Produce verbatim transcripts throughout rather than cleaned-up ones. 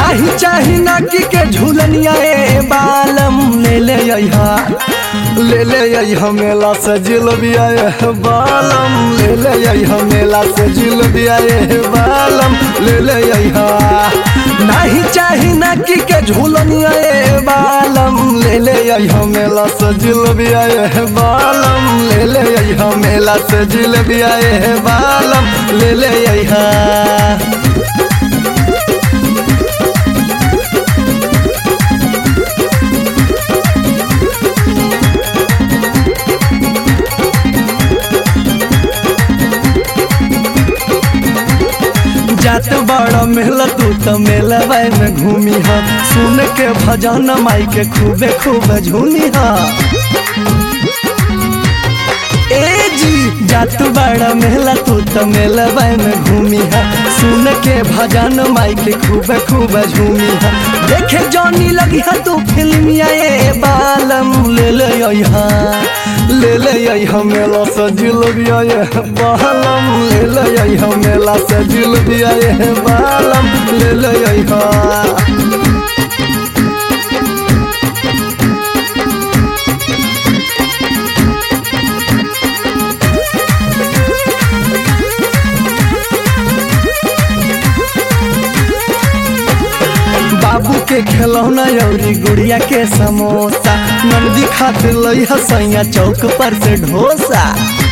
नहीं चाही नाकी के झूलनिया ए बालम ले ले अइहा ले ले अइहा मेला से जिलबिया ए बालम ले ले अइहा मेला से जिलबिया ए बालम ले ले अइहा नहीं चाही नाकी के झूलनिया ए बालम ले ले अइहा मेला से जिलबिया ए बालम ले ले अइहा मेला से जिलबिया ए बालम ले ले अइहा। जात बड़ा मेला तू तो मेला में घूमी हा सुन के भजन माई के खूबे खूब झूमी हा। ए जी जात बड़ा मेला तू तो मेला में घूमी हा सुन के भजन माई के खूबे खूब झूमी हा। देखे जानी लगी हा तू फिल्मिया ए बालम ले ले अइहा ले ले अइहा मेला से जिलबिया ए बालम ले ले अइहा मेला से जिलबिया ए बालम ले ले अइहा। बाबू के खिलौना अउरी गुड़िया के समोसा नंदी खातिर लई हसैया चौक पर से ढोसा।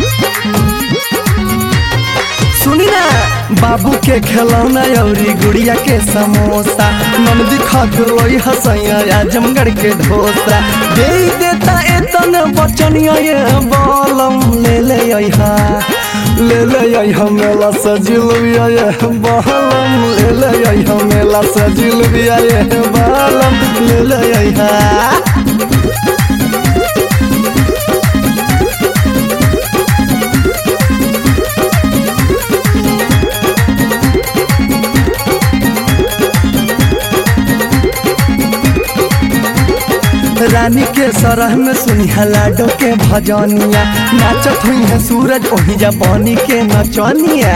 सुनी ना बाबू के खिलौना अउरी गुड़िया के समोसा नंदी खातिर लई हसैया आजमगढ़ के ढोसा दे देता एतन बचनिया ये बालम ले ले अइहा ले ले अइहा मेला से जिलबिया ए बालम ले ले अइहा मेला से जिलबिया ए बालम ले ले अइहा। रानी के सरह में सुनिया लाडो के भजनिया नाचत हुई है सूरज ओही जा पानी के नचनिया।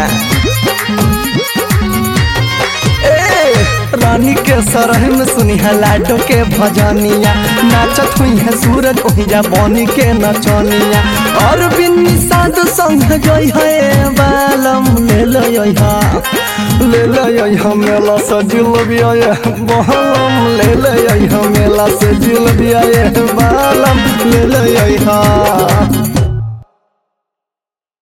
ए रानी के सरह में सुनिया लाडो के भजनिया नाचत हुई है सूरज ओही जा पानी के नचनिया। और बिन्नी साधु संग जई है बालम ले ले अइहा ले ले अइहा मेला से जिलबिया ए बालम ले ले अइहा मेला से जिलबिया ए बालम ले ले अइहा।